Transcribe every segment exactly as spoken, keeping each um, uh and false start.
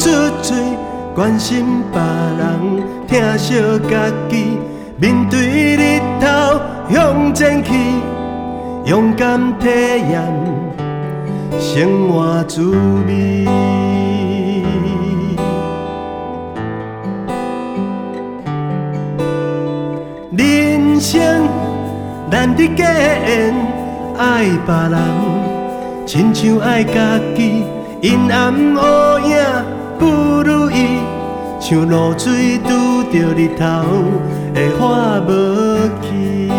出嘴，关心别人，疼惜家己。面对日头向前去，勇敢体验生活滋味。人生难得假演，爱别人，亲像爱家己。阴暗黑影不如意，像露水拄着日头，会化无去。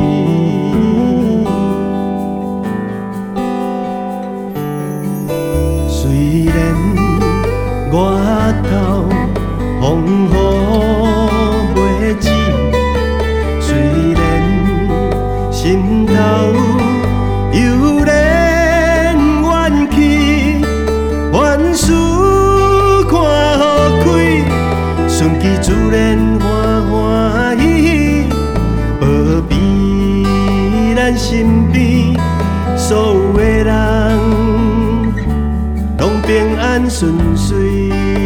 虽然外头风雨袂止，虽然心头犹然怨气，万事看好开，顺其自然，欢欢喜喜，保庇咱身边所有的人，拢平安顺遂。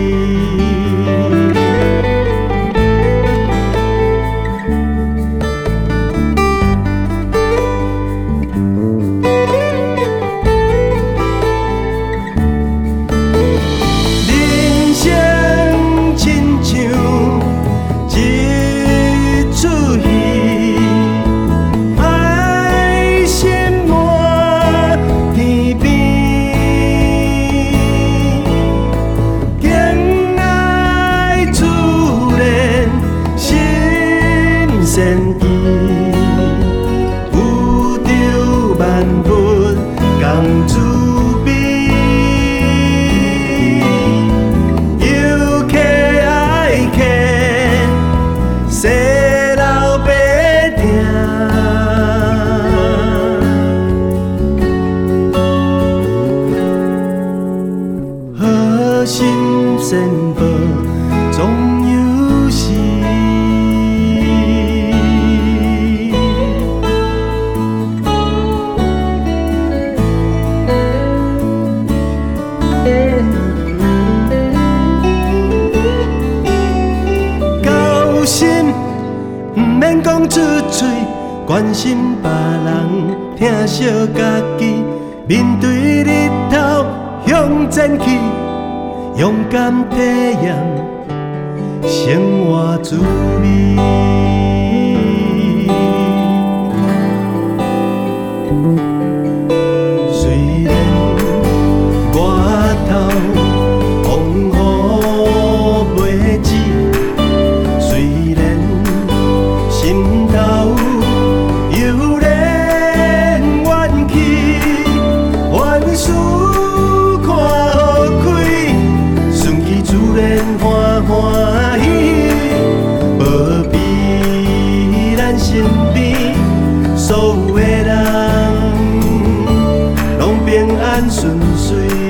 善意有着万物共滋味，有客爱客，细老爸疼，好心善报总有时。高心不免讲出嘴，关心别人，疼惜家己。面对日头向前去，勇敢体验生活滋味。虽然外头风雨袂止，虽然心头犹然怨气，万事看好开，顺其自然，欢欢喜喜，保庇咱身边所有的人，拢平安顺遂。